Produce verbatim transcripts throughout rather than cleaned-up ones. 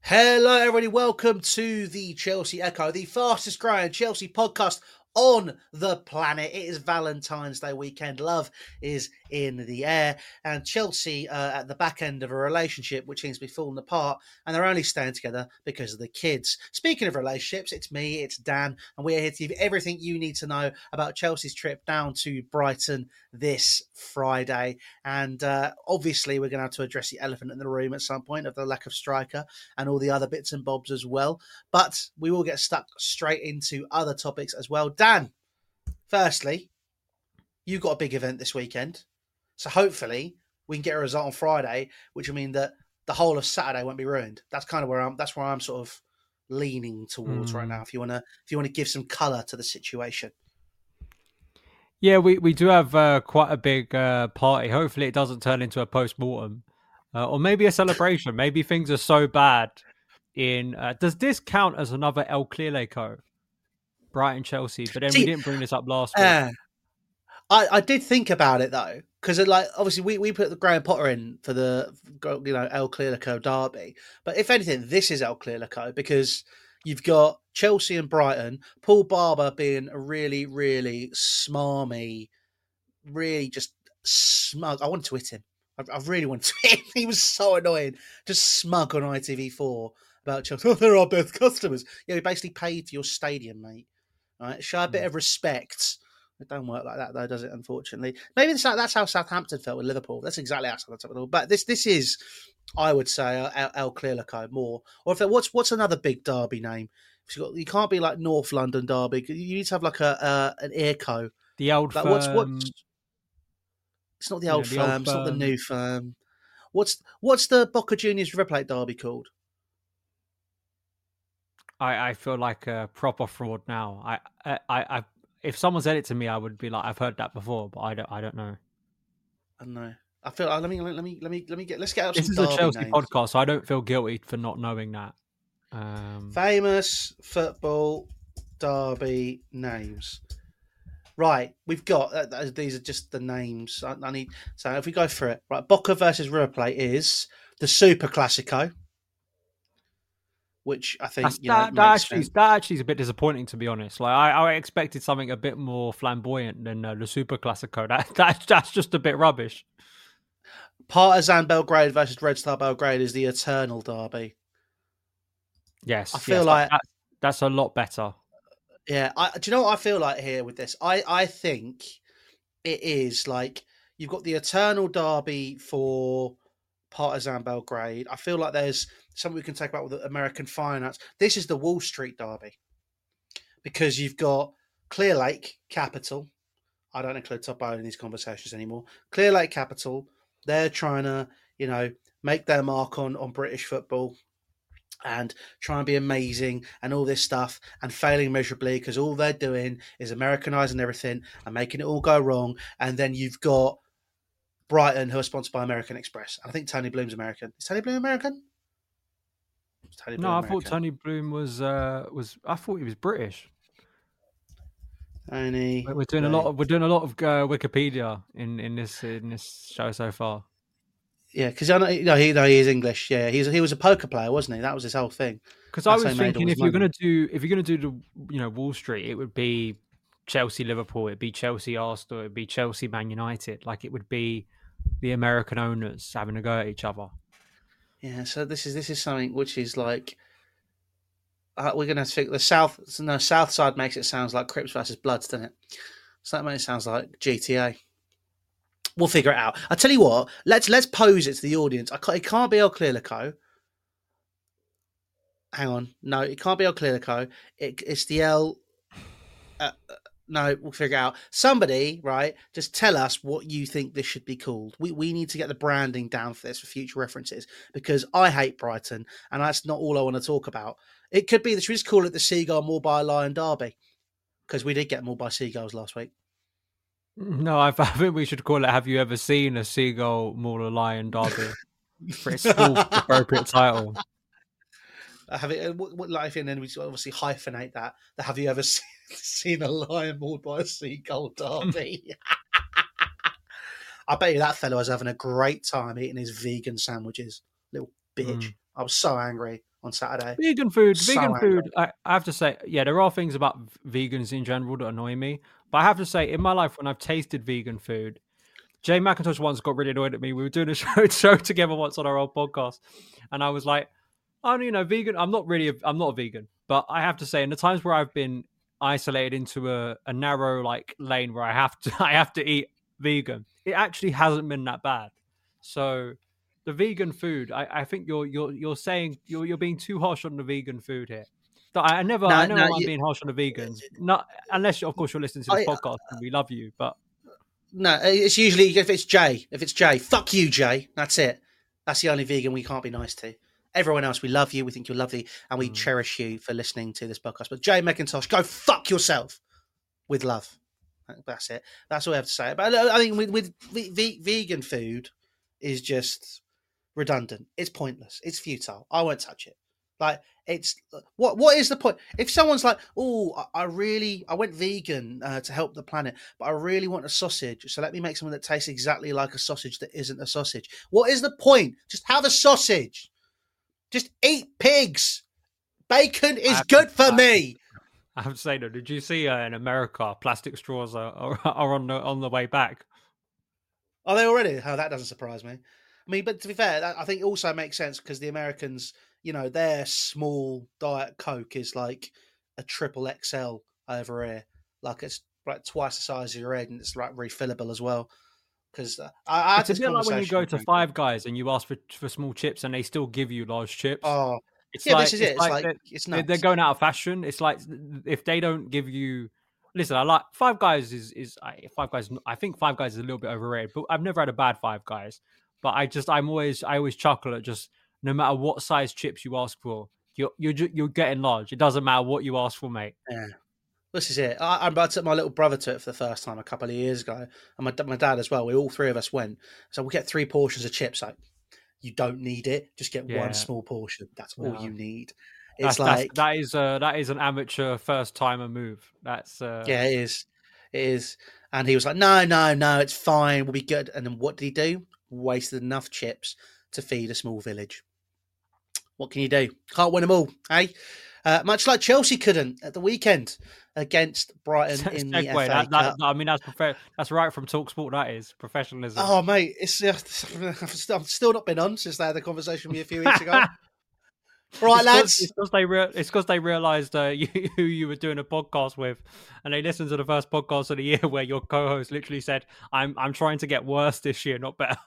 Hello, everybody. Welcome to the Chelsea Echo, the fastest growing Chelsea podcast on the planet. It is Valentine's Day weekend. Love is in the air, and Chelsea uh, at the back end of a relationship which seems to be falling apart, and they're only staying together because of the kids. Speaking of relationships, it's me, it's Dan, and we're here to give you everything you need to know about Chelsea's trip down to Brighton this Friday. And uh, obviously, we're going to have to address the elephant in the room at some point of the lack of striker and all the other bits and bobs as well. But we will get stuck straight into other topics as well. Dan, firstly, you've got a big event this weekend. So hopefully we can get a result on Friday, which will mean that the whole of Saturday won't be ruined. That's kind of where I'm that's where I'm sort of leaning towards mm. right now. If you wanna if you want to give some colour to the situation. Yeah, we, we do have uh, quite a big uh, party. Hopefully it doesn't turn into a post-mortem. Uh, or maybe a celebration. Maybe things are so bad in... Uh, does this count as another El Clerico? Brighton, Chelsea. But then See, we didn't bring this up last week. Uh, I, I did think about it, though. Because, like, obviously, we, we put the Graham Potter in for the, you know, El Clerico derby. But if anything, this is El Clerico because you've got Chelsea and Brighton. Paul Barber being a really, really smarmy, really just smug. I wanted to hit him. I, I really wanted to hit him. He was so annoying. Just smug on I T V four about Chelsea. Oh, they're our best customers. Yeah, we basically paid for your stadium, mate. All right, show a bit of respect. It don't work like that, though, does it? Unfortunately, maybe that's how, that's how Southampton felt with Liverpool. That's exactly how Southampton felt. But this this is, I would say, El, El Clerico more. Or if there, what's what's another big derby name? You, got, you can't be like North London derby. You need to have like a uh, an Earco. The old like, firm. What's what's? It's not the old, you know, the firm. old It's firm. not the new firm. What's what's the Boca Juniors River Plate derby called? I, I feel like a proper fraud now. I I I. If someone said it to me, I would be like, "I've heard that before," but I don't. I don't know. I don't know. I feel. Uh, let me. Let me. Let me. Let me get. Let's get up this some. This is a Chelsea names. podcast, so I don't feel guilty for not knowing that. Um... Famous football derby names. Right, we've got. Uh, these are just the names. I, I need. So if we go for it, right, Boca versus River Plate is the Super Classico. Which I think you know, that, that actually sense. that actually is a bit disappointing, to be honest. Like I, I expected something a bit more flamboyant than uh, the Super Classico. That that's that's just a bit rubbish. Partizan Belgrade versus Red Star Belgrade is the eternal derby. Yes, I feel yes, like that, that's a lot better. Yeah, I, do you know what I feel like here with this? I I think it is like you've got the eternal derby for Partizan Belgrade. I feel like there's something we can take about with American finance. This is the Wall Street derby because you've got Clear Lake Capital. I don't include Top Island in these conversations anymore. Clear Lake Capital. They're trying to, you know, make their mark on, on British football and try and be amazing and all this stuff and failing miserably because all they're doing is Americanizing everything and making it all go wrong. And then you've got Brighton, who are sponsored by American Express. I think Tony Bloom's American. Is Tony Bloom American? Tony Bloom no, I American? thought Tony Bloom was uh, was. I thought he was British. Tony, we're doing Bloom. a lot of we're doing a lot of uh, Wikipedia in, in this in this show so far. Yeah, because I know, you know, he no, he is English. Yeah, he's he was a poker player, wasn't he? That was his whole thing. Because I was thinking, if money. you're gonna do if you're gonna do the you know Wall Street, it would be Chelsea, Liverpool, it'd be Chelsea, Arsenal, it'd be Chelsea, Man United. Like it would be the American owners having a go at each other. Yeah, so this is this is something which is like uh, we're gonna think the south. No, South Side makes it sounds like Crips versus Bloods, doesn't it? So that makes it sounds like G T A. We'll figure it out. I tell you what, let's let's pose it to the audience. I can't, it can't be El Clerico. Hang on, no, it can't be El Clerico. It, it's the El. Uh, no, we'll figure it out. Somebody, right? Just tell us what you think this should be called. We we need to get the branding down for this for future references because I hate Brighton, and that's not all I want to talk about. It could be that we just call it the Seagull Mauled by a Lion Derby because we did get mauled by seagulls last week. No, I think we should call it "Have you ever seen a seagull maul a lion derby?" For its full appropriate title. Uh, have it, what, what life, and then we obviously hyphenate that. The "Have you ever seen, seen a lion mauled by a seagull derby?" I bet you that fellow was having a great time eating his vegan sandwiches. Little bitch. Mm. I was so angry. on Saturday. Vegan food, So vegan angry. food. I, I have to say, yeah, there are things about v- vegans in general that annoy me. But I have to say, in my life, when I've tasted vegan food, Jay McIntosh once got really annoyed at me. We were doing a show, show together once on our old podcast, and I was like, "Oh, you know, vegan. I'm not really. A, I'm not a vegan, but I have to say, in the times where I've been isolated into a, a narrow like lane where I have to, I have to eat vegan. It actually hasn't been that bad. So, the vegan food, I, I think you're you're you're saying you're you're being too harsh on the vegan food here. So I, I never, I No, never no, mind you, being harsh on the vegans. Not unless, of course, you're listening to this I, podcast and we love you, but. no. It's usually if it's Jay. If it's Jay, fuck you, Jay. That's it. That's the only vegan we can't be nice to. Everyone else, we love you. We think you're lovely, and we Mm. cherish you for listening to this podcast. But Jay McIntosh, go fuck yourself with love. That's it. That's all I have to say. But I think with, with v- v- vegan food is just redundant. It's pointless. It's futile. I won't touch it. Like it's what? What is the point? If someone's like, "Oh, I, I really, I went vegan uh, to help the planet, but I really want a sausage, so let me make something that tastes exactly like a sausage that isn't a sausage." What is the point? Just have a sausage. Just eat pigs. Bacon is have good to- for I- me. I have to say though, did you see uh, in America plastic straws are, are, are on the on the way back? Are they already? Oh, that doesn't surprise me. I mean, but to be fair, that, I think it also makes sense because the Americans, you know, their small diet Coke is like a triple X L over here. Like it's like twice the size of your head, and it's like refillable as well. Because uh, I, I had It's a this bit like when you conversation go with to Frank. Five Guys and you ask for for small chips and they still give you large chips. Oh, It's yeah, like this is it's it. It's like like they're, it's they're they're nuts. going out of fashion. It's like if they don't give you. Listen, I like Five Guys is is I, Five Guys. I think Five Guys is a little bit overrated, but I've never had a bad Five Guys. But I just I'm always I always chuckle at just no matter what size chips you ask for, you're you're ju- you're getting large. It doesn't matter what you ask for, mate. Yeah. This is it. I, I took my little brother to it for the first time a couple of years ago, and my my dad as well. We all three of us went. So we get three portions of chips. Like you don't need it. Just get one Yeah, small portion. That's all no. you need. It's That's that's like that is uh that is an amateur first timer move. That's uh yeah, it is. It is. And he was like, no, no, no, it's fine. We'll be good. And then what did he do? Wasted enough chips to feed a small village. What can you do? Can't win them all, eh? Uh, much like Chelsea couldn't at the weekend against Brighton in the F segue. A That, Cup. that I mean that's prof- that's right from Talksport. That is professionalism. Oh, mate, it's uh, I've still, I've still not been on since they had the conversation with me a few weeks ago. Right, it's lads. It's because they re- it's because they realised uh, you, who you were doing a podcast with, and they listened to the first podcast of the year where your co-host literally said, "I'm I'm trying to get worse this year, not better."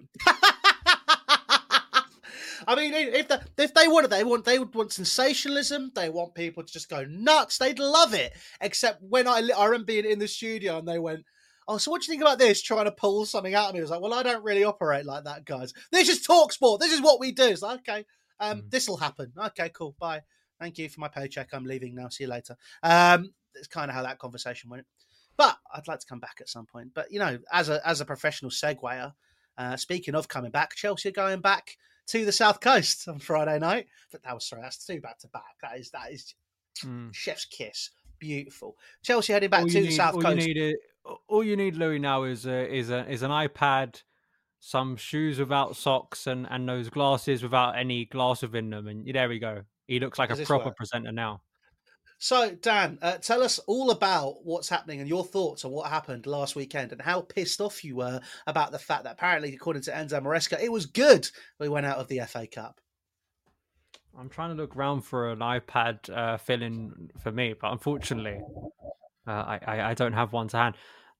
I mean, if the, if they wanted, they want they would want sensationalism. They want people to just go nuts. They'd love it. Except when I I remember being in the studio and they went, "Oh, so what do you think about this?" Trying to pull something out of me. I was like, "Well, I don't really operate like that, guys. This is talk sport. This is what we do." It's like, okay, um, Mm. this will happen. Okay, cool. Bye. Thank you for my paycheck. I'm leaving now. See you later. Um, it's kind of how that conversation went. But I'd like to come back at some point. But you know, as a as a professional seguer, uh, speaking of coming back, Chelsea are going back to the South Coast on Friday night. But that was sorry, that's two back to back. That is that is Mm. chef's kiss. Beautiful. Chelsea heading back All to you the need, South all Coast. you need, is, all you need, Louis, now is a, is a is an iPad, some shoes without socks, and and those glasses without any glass within them, and there we go. He looks like Does a this proper work? presenter now. So, Dan, uh, tell us all about what's happening and your thoughts on what happened last weekend and how pissed off you were about the fact that apparently, according to Enzo Maresca, it was good we went out of the F A Cup. I'm trying to look around for an iPad uh, fill-in for me, but unfortunately, uh, I, I I don't have one to hand.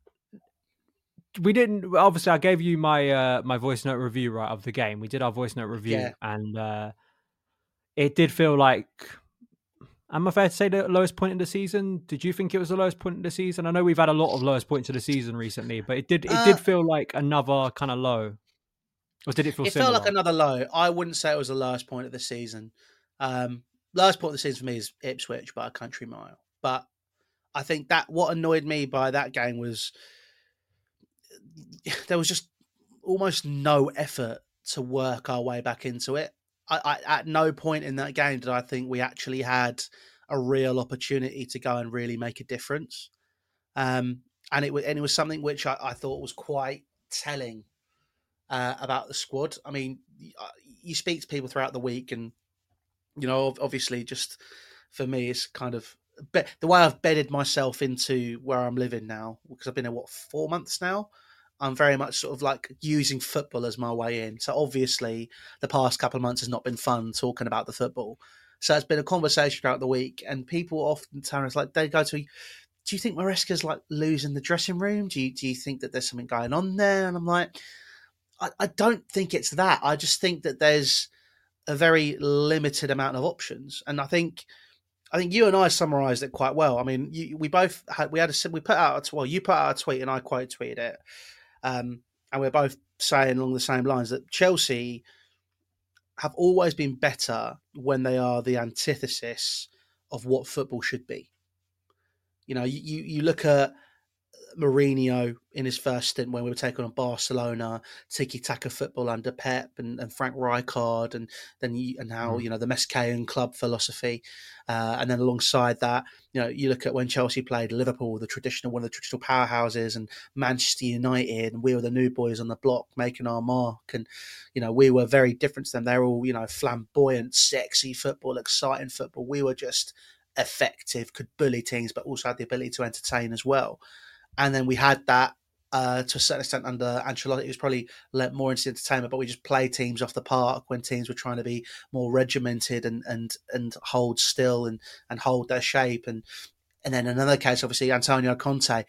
We didn't. Obviously, I gave you my uh, my voice note review right of the game. We did our voice note review, Yeah. and uh, it did feel like. Am I fair to say the lowest point in the season? Did you think it was the lowest point in the season? I know we've had a lot of lowest points of the season recently, but it did it Uh, did feel like another kind of low. Or did it feel It similar? felt like another low. I wouldn't say it was the lowest point of the season. Um, lowest point of the season for me is Ipswich by a country mile. But I think that what annoyed me by that game was there was just almost no effort to work our way back into it. I, I, at no point in that game did I think we actually had a real opportunity to go and really make a difference. Um, and it was and it was something which I, I thought was quite telling uh, about the squad. I mean, you speak to people throughout the week, and you know, obviously, just for me, it's kind of be- the way I've bedded myself into where I'm living now, because I've been here what four months now. I'm very much sort of like using football as my way in. So obviously, the past couple of months has not been fun talking about the football. So it's been a conversation throughout the week, and people often tell us like they go to, "Do you think Maresca's like losing the dressing room? Do you do you think that there's something going on there?" And I'm like, I, I don't think it's that. I just think that there's a very limited amount of options, and I think I think you and I summarised it quite well. I mean, you, we both had we had a we put out a, well, you put out a tweet and I quote tweeted it, um, and we're both saying along the same lines that Chelsea have always been better when they are the antithesis of what football should be. You know, you you look at Mourinho in his first stint when we were taking on Barcelona, tiki-taka football under Pep and, and Frank Rijkaard, and then you, and how Mm. you know the Mescayan club philosophy, uh, and then alongside that, you know, you look at when Chelsea played Liverpool, the traditional one of the traditional powerhouses, and Manchester United, and we were the new boys on the block making our mark, and you know we were very different to them. They're all you know flamboyant, sexy football, exciting football. We were just effective, could bully teams, but also had the ability to entertain as well. And then we had that uh, to a certain extent under Ancelotti. It was probably led more into entertainment, but we just played teams off the park when teams were trying to be more regimented and and and hold still and and hold their shape. And and then another case, obviously, Antonio Conte,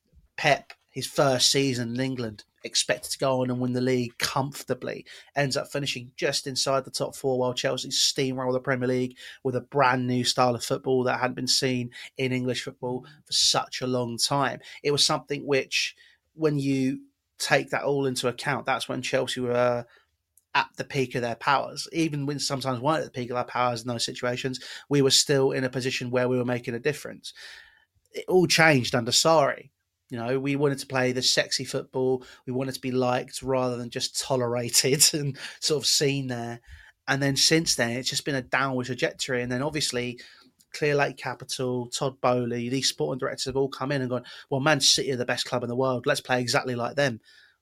Pep, his first season in England, expected to go on and win the league comfortably, ends up finishing just inside the top four while Chelsea steamroll the Premier League with a brand new style of football that hadn't been seen in English football for such a long time. It was something which, when you take that all into account, that's when Chelsea were at the peak of their powers. Even when sometimes weren't at the peak of their powers in those situations, we were still in a position where we were making a difference. It all changed under Sarri. You know, we wanted to play the sexy football. We wanted to be liked rather than just tolerated and sort of seen there. And then since then, it's just been a downward trajectory. And then obviously, Clear Lake Capital, Todd Bowley, these sporting directors have all come in and gone, well, Man City are the best club in the world. Let's play exactly like them.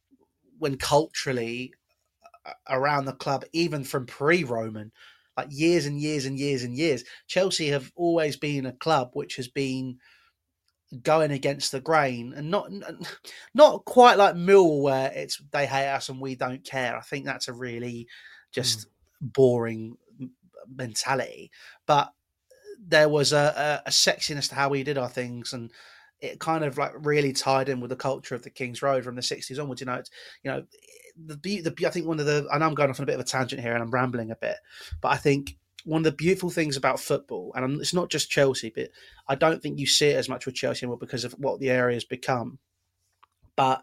When culturally, around the club, even from pre-Roman, like years and years and years and years, Chelsea have always been a club which has been going against the grain, and not not quite like Millwall where it's they hate us and we don't care. I think that's a really Mm. just boring mentality. But there was a, a, a sexiness to how we did our things, and it kind of like really tied in with the culture of the King's Road from the sixties onwards. You know, it's, you know, the, the I think one of the, and I'm going off on a bit of a tangent here and I'm rambling a bit, but I think one of the beautiful things about football, and it's not just Chelsea, but I don't think you see it as much with Chelsea anymore because of what the area has become. But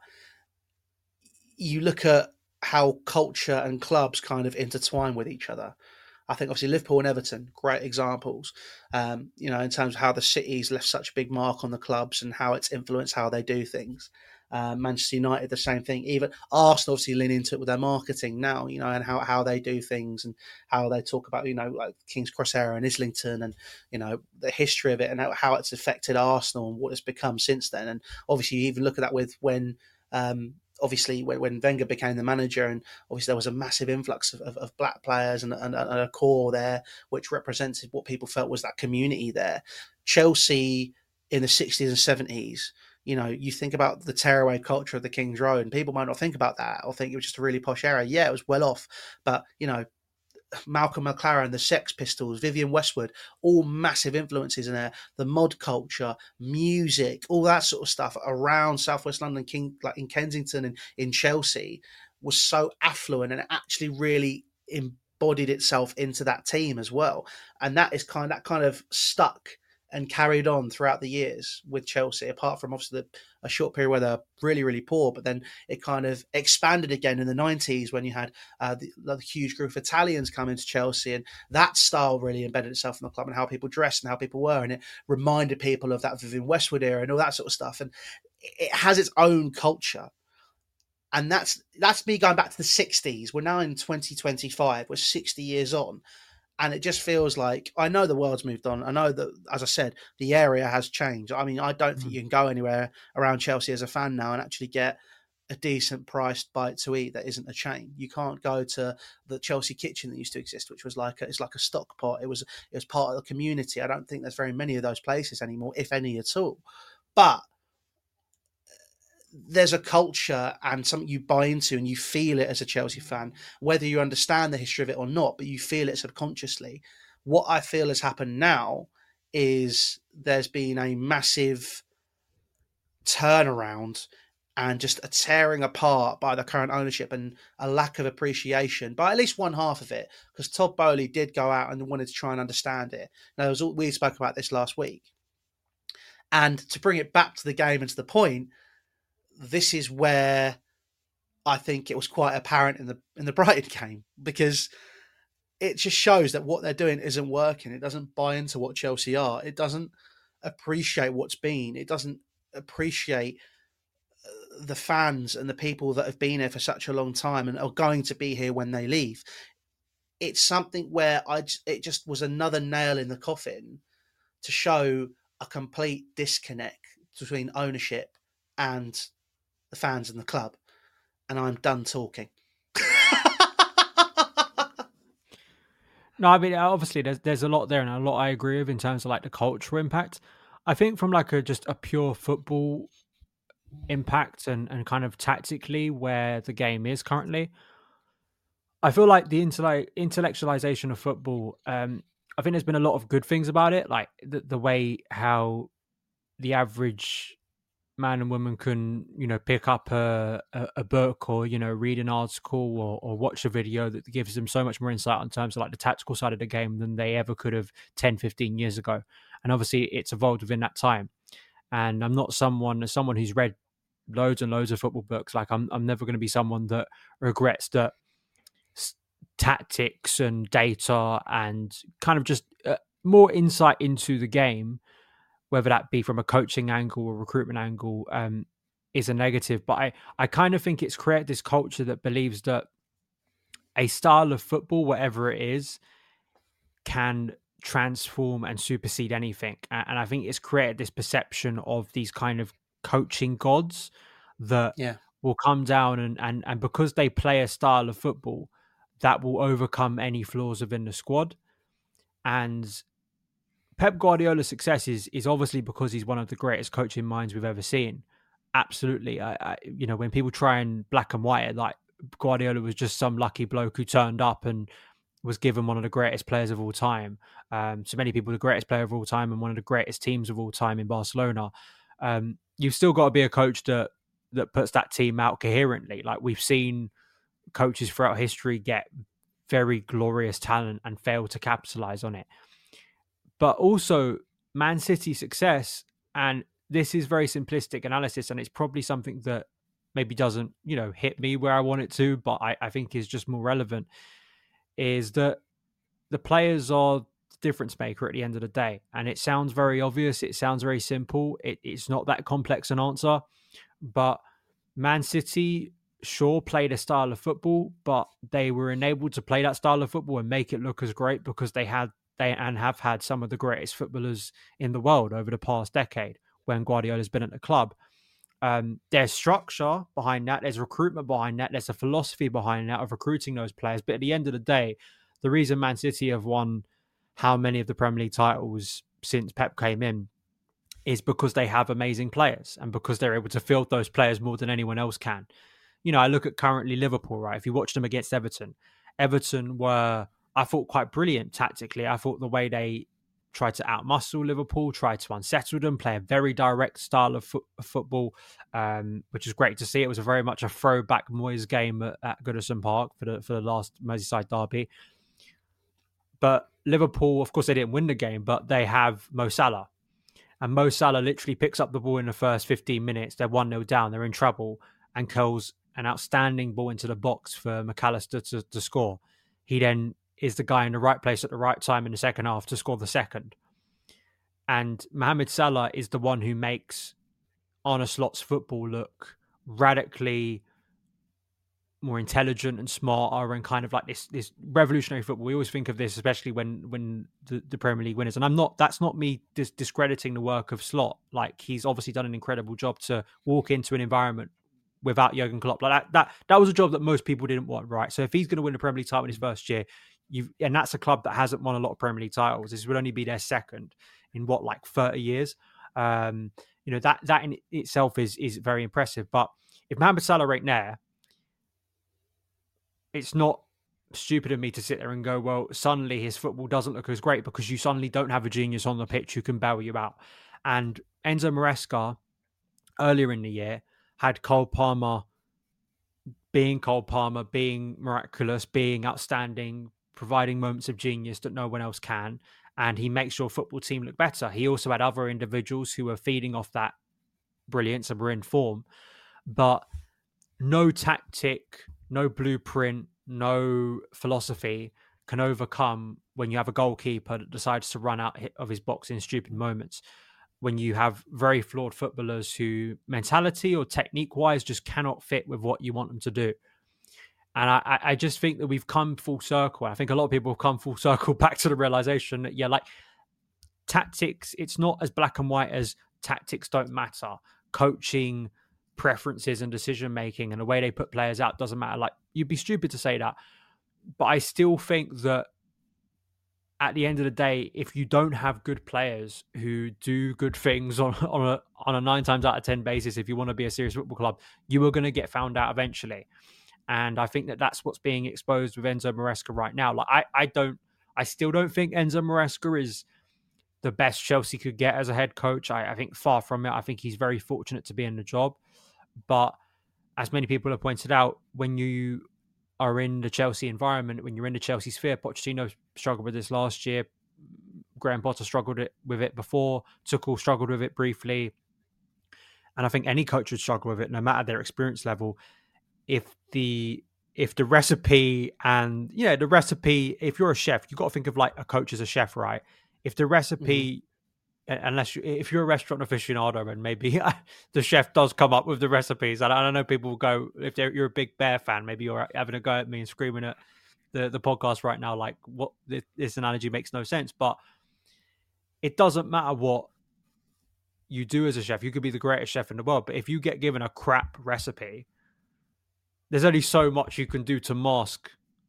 you look at how culture and clubs kind of intertwine with each other. I think obviously Liverpool and Everton, great examples, um, you know, in terms of how the city's left such a big mark on the clubs and how it's influenced how they do things. Uh, Manchester United, the same thing. Even Arsenal obviously lean into it with their marketing now, you know, and how, how they do things and how they talk about, you know, like King's Cross era and Islington and, you know, the history of it and how, how it's affected Arsenal and what it's become since then. And obviously you even look at that with when, um, obviously when, when Wenger became the manager, and obviously there was a massive influx of, of, of black players and, and, and a core there which represented what people felt was that community there. Chelsea in the sixties and seventies, you know, you think about the tearaway culture of the King's Road, and people might not think about that or think it was just a really posh area. Yeah, it was well off, but you know, Malcolm McLaren, the Sex Pistols, Vivienne Westwood, all massive influences in there. The mod culture, music, all that sort of stuff around Southwest London, King, like in Kensington and in Chelsea, was so affluent, and it actually really embodied itself into that team as well. And that is kind that kind of stuck and carried on throughout the years with Chelsea, apart from obviously the, a short period where they're really, really poor, but then it kind of expanded again in the nineties when you had uh, the, the huge group of Italians come into Chelsea, and that style really embedded itself in the club and how people dressed and how people were, and it reminded people of that Vivienne Westwood era and all that sort of stuff, and it has its own culture. And that's that's me going back to the sixties. We're now in twenty twenty-five. We're sixty years on. And it just feels like, I know the world's moved on. I know that, as I said, the area has changed. I mean, I don't think Mm. you can go anywhere around Chelsea as a fan now and actually get a decent priced bite to eat that isn't a chain. You can't go to the Chelsea Kitchen that used to exist, which was like a, it's like a stock pot. It was it was part of the community. I don't think there's very many of those places anymore, if any at all. But there's a culture and something you buy into and you feel it as a Chelsea fan, whether you understand the history of it or not, but you feel it subconsciously. What I feel has happened now is there's been a massive turnaround and just a tearing apart by the current ownership and a lack of appreciation by at least one half of it, because Todd Boehly did go out and wanted to try and understand it. Now, was, we spoke about this last week. And to bring it back to the game and to the point, this is where I think it was quite apparent in the in the Brighton game, because it just shows that what they're doing isn't working. It doesn't buy into what Chelsea are. It doesn't appreciate what's been. It doesn't appreciate the fans and the people that have been here for such a long time and are going to be here when they leave. It's something where I it just was another nail in the coffin to show a complete disconnect between ownership and the fans and the club. And I'm done talking. No, I mean, obviously there's there's a lot there and a lot I agree with in terms of like the cultural impact. I think from like a just a pure football impact and, and kind of tactically where the game is currently, I feel like the intellect, intellectualization of football, um, I think there's been a lot of good things about it, like the, the way how the average man and woman can, you know, pick up a, a, a book or, you know, read an article or, or watch a video that gives them so much more insight in terms of like the tactical side of the game than they ever could have ten, fifteen years ago. And obviously it's evolved within that time. And I'm not someone, as someone who's read loads and loads of football books, like I'm, I'm never going to be someone that regrets that tactics and data and kind of just uh, more insight into the game, whether that be from a coaching angle or recruitment angle, um, is a negative. But I, I kind of think it's created this culture that believes that a style of football, whatever it is, can transform and supersede anything. And I think it's created this perception of these kind of coaching gods that yeah. will come down and, and, and because they play a style of football, that will overcome any flaws within the squad. And Pep Guardiola's success is, is obviously because he's one of the greatest coaching minds we've ever seen. Absolutely. I, I, you know, when people try and black and white it, like Guardiola was just some lucky bloke who turned up and was given one of the greatest players of all time. Um, to many people, the greatest player of all time and one of the greatest teams of all time in Barcelona. Um, you've still got to be a coach that that puts that team out coherently. Like we've seen coaches throughout history get very glorious talent and fail to capitalize on it. But also Man City's success, and this is very simplistic analysis, and it's probably something that maybe doesn't, you know, hit me where I want it to, but I, I think is just more relevant, is that the players are the difference maker at the end of the day. And it sounds very obvious. It sounds very simple. It, it's not that complex an answer. But Man City, sure, played a style of football, but they were enabled to play that style of football and make it look as great because they had they and have had some of the greatest footballers in the world over the past decade when Guardiola's been at the club. Um, there's structure behind that. There's recruitment behind that. There's a philosophy behind that of recruiting those players. But at the end of the day, the reason Man City have won how many of the Premier League titles since Pep came in is because they have amazing players and because they're able to field those players more than anyone else can. You know, I look at currently Liverpool, right? If you watch them against Everton, Everton were, I thought, quite brilliant tactically. I thought the way they tried to outmuscle Liverpool, tried to unsettle them, play a very direct style of, fo- of football, um, which is great to see. It was a very much a throwback Moyes game at, at Goodison Park for the for the last Merseyside derby. But Liverpool, of course, they didn't win the game, but they have Mo Salah. And Mo Salah literally picks up the ball in the first fifteen minutes. They're one nil down. They're in trouble and curls an outstanding ball into the box for McAllister to, to score. He then is the guy in the right place at the right time in the second half to score the second. And Mohamed Salah is the one who makes Arne Slot's football look radically more intelligent and smarter and kind of like this this revolutionary football. We always think of this, especially when when the, the Premier League winners. And I'm not, that's not me dis- discrediting the work of Slot. Like, he's obviously done an incredible job to walk into an environment without Jurgen Klopp. Like that, that, that was a job that most people didn't want, right? So if he's going to win a Premier League title in his first year, you and that's a club that hasn't won a lot of Premier League titles. This would only be their second in what, like thirty years. Um, you know, that that in itself is is very impressive. But if Mohamed Salah ain't there, it's not stupid of me to sit there and go, well, suddenly his football doesn't look as great because you suddenly don't have a genius on the pitch who can bail you out. And Enzo Maresca, earlier in the year, had Cole Palmer being Cole Palmer, being miraculous, being outstanding, providing moments of genius that no one else can. And he makes your football team look better. He also had other individuals who were feeding off that brilliance and were in form. But no tactic, no blueprint, no philosophy can overcome when you have a goalkeeper that decides to run out of his box in stupid moments. When you have very flawed footballers who mentality or technique-wise just cannot fit with what you want them to do. And I, I just think that we've come full circle. I think a lot of people have come full circle back to the realization that, yeah, like tactics, it's not as black and white as tactics don't matter. Coaching, preferences and decision-making and the way they put players out doesn't matter. Like, you'd be stupid to say that. But I still think that at the end of the day, if you don't have good players who do good things on, on a on a nine times out of ten basis, if you want to be a serious football club, you are going to get found out eventually. And I think that that's what's being exposed with Enzo Maresca right now. Like, I, I don't, I still don't think Enzo Maresca is the best Chelsea could get as a head coach. I, I think far from it. I think he's very fortunate to be in the job. But as many people have pointed out, when you are in the Chelsea environment, when you're in the Chelsea sphere, Pochettino struggled with this last year. Graham Potter struggled with it before. Tuchel struggled with it briefly. And I think any coach would struggle with it, no matter their experience level. If the if the recipe and, yeah, the recipe, if you're a chef, you've got to think of like a coach as a chef, right? If the recipe, mm-hmm. unless you, if you're a restaurant aficionado and maybe the chef does come up with the recipes, and I know people will go, if you're a big Bear fan, maybe you're having a go at me and screaming at the, the podcast right now, like, what, this, this analogy makes no sense. But it doesn't matter what you do as a chef. You could be the greatest chef in the world, but if you get given a crap recipe, there's only so much you can do to mask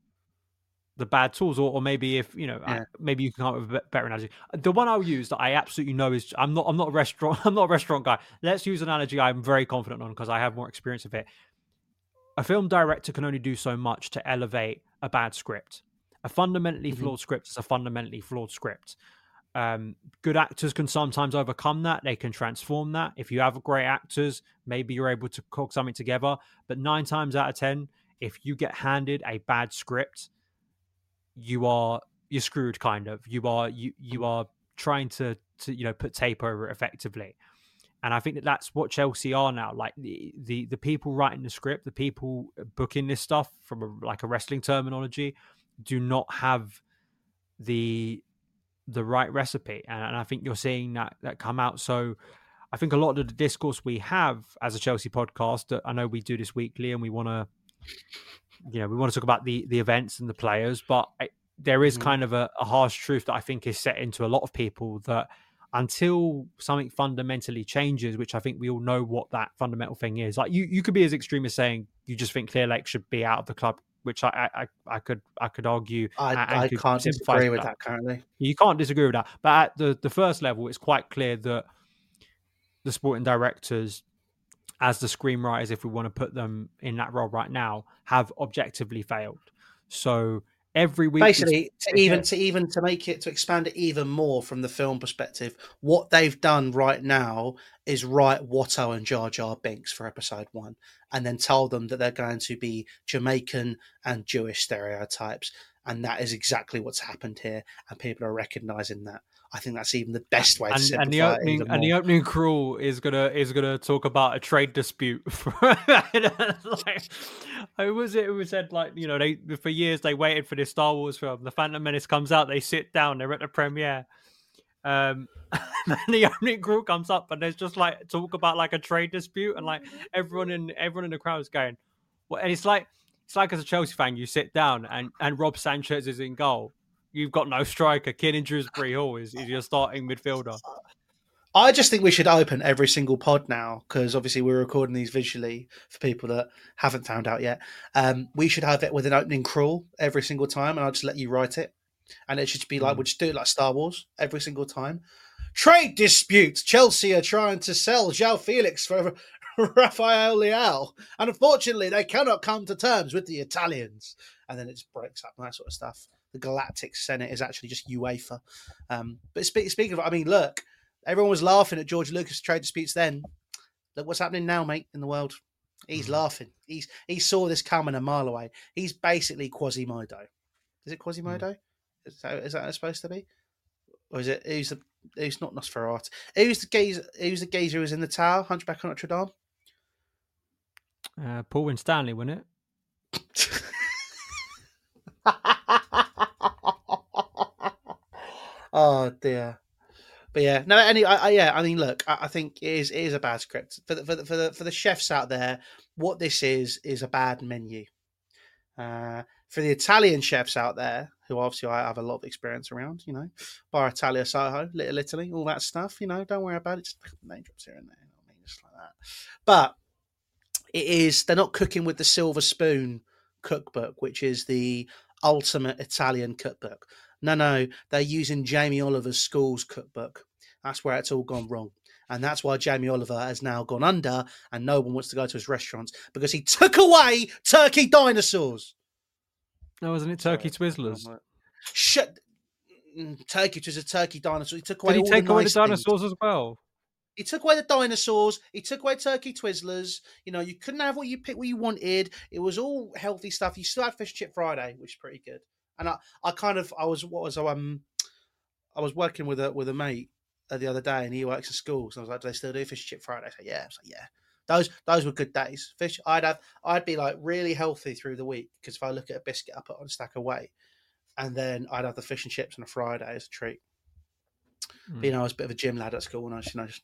the bad tools, or, or maybe if, you know, yeah. I, maybe you can come up with a better analogy. The one I'll use that I absolutely know is, I'm not, I'm not a restaurant, I'm not a restaurant guy. Let's use an analogy I'm very confident on because I have more experience of it. A film director can only do so much to elevate a bad script. A fundamentally mm-hmm. flawed script is a fundamentally flawed script. Um, good actors can sometimes overcome that. They can transform that. If you have great actors, maybe you're able to cook something together. But nine times out of ten, if you get handed a bad script, you are you're screwed. Kind of. You are you you are trying to to you know put tape over it effectively. And I think that that's what Chelsea are now. Like the the the people writing the script, the people booking this stuff from a, like a wrestling terminology, do not have the the right recipe, and, and I think you're seeing that that come out. So I think a lot of the discourse we have as a Chelsea podcast, that I know we do this weekly, and we want to, you know, we want to talk about the the events and the players, but I, there is mm-hmm. kind of a, a harsh truth that I think is set into a lot of people that until something fundamentally changes, which I think we all know what that fundamental thing is. Like you, you could be as extreme as saying you just think Clear Lake should be out of the club, which I, I, I could, I could argue. I, I can't disagree with that. that currently. You can't disagree with that. But at the, the first level, it's quite clear that the sporting directors, as the screenwriters, if we want to put them in that role right now, have objectively failed. So every week, basically, to even to even to make it to expand it even more from the film perspective, what they've done right now is write Watto and Jar Jar Binks for episode one, and then tell them that they're going to be Jamaican and Jewish stereotypes, and that is exactly what's happened here, and people are recognizing that. I think that's even the best way to and, simplify and the opening, it. And the opening crawl is gonna is gonna talk about a trade dispute. Like, who was it who said, like, you know, they for years they waited for this Star Wars film. The Phantom Menace comes out, they sit down, they're at the premiere. Um, and the opening crawl comes up, and there's just like talk about like a trade dispute, and like everyone in everyone in the crowd is going, well, and it's like it's like as a Chelsea fan, you sit down and and Rob Sanchez is in goal. You've got no striker. Kiernan Dewsbury Hall is, is your starting midfielder. I just think we should open every single pod now because obviously we're recording these visually for people that haven't found out yet. Um, we should have it with an opening crawl every single time, and I'll just let you write it. And it should be like, Mm. we'll just do it like Star Wars every single time. Trade dispute. Chelsea are trying to sell João Felix for Rafael Leao. And unfortunately, they cannot come to terms with the Italians. And then it just breaks up and that sort of stuff. The Galactic Senate is actually just UEFA. Um, but speak, speaking of, I mean, look, everyone was laughing at George Lucas trade disputes then. Look what's happening now, mate, in the world. He's mm. laughing. He's He saw this coming a mile away. He's basically Quasimodo. Is it Quasimodo? Mm. Is that, is that what it's supposed to be? Or is it, who's the, who's not Nosferatu? Who's the geezer, who's the geezer who was in the tower, Hunchback of Notre Dame? Uh, Paul Winstanley, wasn't it? Oh dear. But yeah, no. Any, I, I, yeah. I mean, look, I, I think it is it is a bad script for the, for the for the for the chefs out there. What this is is a bad menu. Uh, for the Italian chefs out there, who obviously I have a lot of experience around, you know, Bar Italia Soho, Little Italy, all that stuff. You know, don't worry about it. Just name drops here and there. I mean, just like that. But it is. They're not cooking with the silver spoon cookbook, which is the ultimate Italian cookbook. No, no, they're using Jamie Oliver's school's cookbook. That's where it's all gone wrong. And that's why Jamie Oliver has now gone under and no one wants to go to his restaurants because he took away turkey dinosaurs. No, wasn't it Turkey Sorry. Twizzlers? Shut. Turkey Twizzlers, turkey dinosaurs. He took away Did he all take the away nice the dinosaurs things. as well? He took away the dinosaurs. He took away turkey Twizzlers. You know, you couldn't have what you picked, what you wanted. It was all healthy stuff. You still had Fish Chip Friday, which is pretty good. And I, I kind of, I was, what was I, um, I was working with a with a mate uh, the other day, and he works at school. So I was like, "Do they still do Fish Chip Friday?" I said, "Yeah." I was like, "Yeah." Those those were good days. Fish, I'd have, I'd be like really healthy through the week because if I look at a biscuit, I put on a stack of weight, and then I'd have the fish and chips on a Friday as a treat. Mm. But, you know, I was a bit of a gym lad at school, and I was, you know, just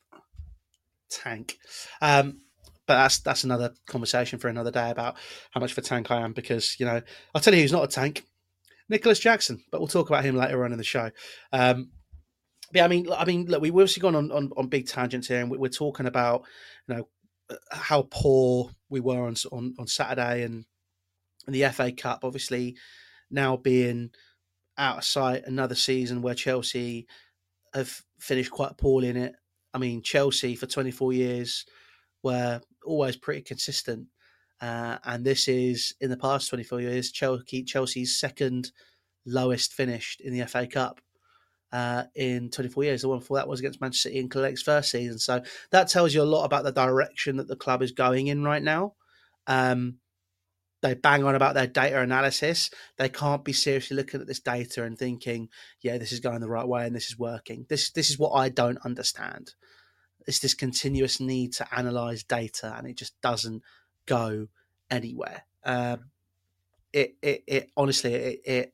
tank. Um, But that's that's another conversation for another day about how much of a tank I am because, you know, I'll tell you who's not a tank. Nicholas Jackson, but we'll talk about him later on in the show. Um, but yeah, I mean, I mean, look, we've obviously gone on, on, on big tangents here, and we're talking about, you know, how poor we were on on, on Saturday and, and the F A Cup, obviously now being out of sight, another season where Chelsea have finished quite poorly in it. I mean, Chelsea for twenty-four years were always pretty consistent. Uh, and this is, in the past twenty-four years, Chelsea, Chelsea's second lowest finished in the F A Cup uh, in twenty-four years. The one before that was against Manchester City in Collect's first season. So that tells you a lot about the direction that the club is going in right now. Um, they bang on about their data analysis. They can't be seriously looking at this data and thinking, yeah, this is going the right way and this is working. This, this is what I don't understand. It's this continuous need to analyze data, and it just doesn't go anywhere. Um, it, it, it honestly, it, it,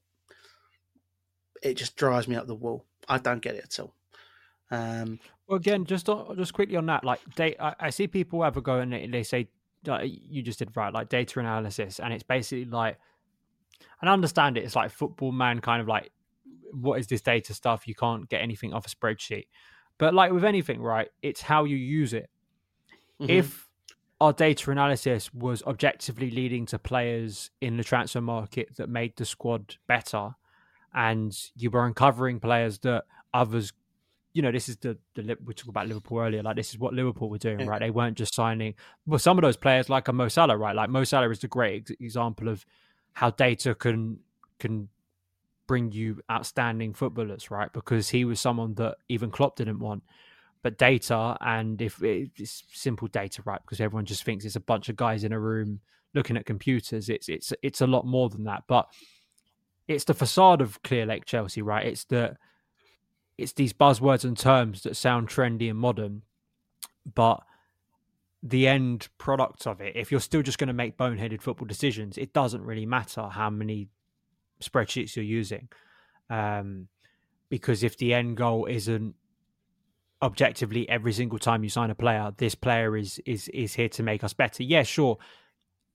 it just drives me up the wall. I don't get it at all. Um, well, again, just just quickly on that, like, data, I, I see people have a go and they, they say, like, you just did right, like data analysis, and it's basically like, and I understand it. It's like football man kind of like, what is this data stuff? You can't get anything off a spreadsheet. But like with anything, right, it's how you use it. Mm-hmm. If our data analysis was objectively leading to players in the transfer market that made the squad better, and you were uncovering players that others, you know, this is the, the we talked about Liverpool earlier, like this is what Liverpool were doing, yeah. right? They weren't just signing, well, some of those players like a Mo Salah, right? Like Mo Salah is the great example of how data can can bring you outstanding footballers, right? Because he was someone that even Klopp didn't want. But data, and if it's simple data, right? Because everyone just thinks it's a bunch of guys in a room looking at computers. It's it's it's a lot more than that. But it's the facade of Clear Lake Chelsea, right? It's the it's these buzzwords and terms that sound trendy and modern, but the end product of it, if you're still just going to make boneheaded football decisions, it doesn't really matter how many spreadsheets you're using, um, because if the end goal isn't objectively every single time you sign a player, this player is is is here to make us better. Yeah, sure.